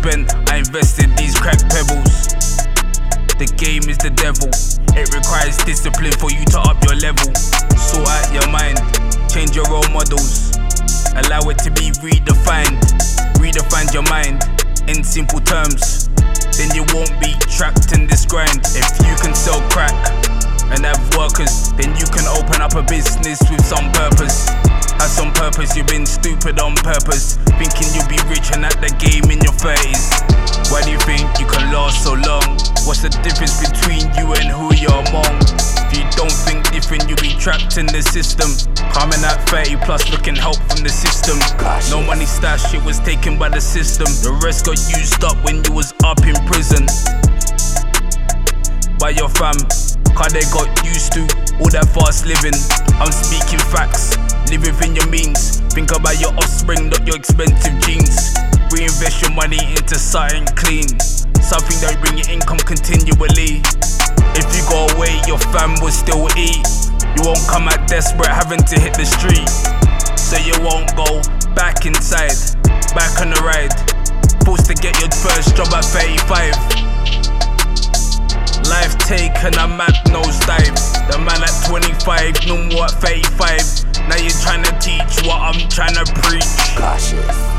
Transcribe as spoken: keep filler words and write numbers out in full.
spent, I invested these crack pebbles. The game is the devil. It requires discipline for you to up your level. Sort out your mind, change your role models. Allow it to be redefined. Redefine your mind in simple terms. Then you won't be trapped in this grind. If you can sell crack and have workers, then you can open up a business with some purpose. Have some purpose, you've been stupid on purpose, thinking you'll be rich and at the game in your thirties. Why do you think you can last so long? What's the difference between you and who you're among? If you don't think different, you'll be trapped in the system. Coming at thirty plus looking help from the system. No money stash, shit was taken by the system. The rest got used up when you was up in prison by your fam, cause they got used to all that fast living. I'm speaking facts, live within your means. Think about your offspring, not your expensive genes. Reinvest your money into something clean, something that will bring you income continually. If you go away, your fam will still eat. You won't come out desperate having to hit the street. So you won't go back inside, back on the ride. Forced to get your first job at thirty-five. Life taken a mad nosedive. The man at twenty-five, no more at thirty-five. Now you're trying to teach what I'm trying to preach. Cautious.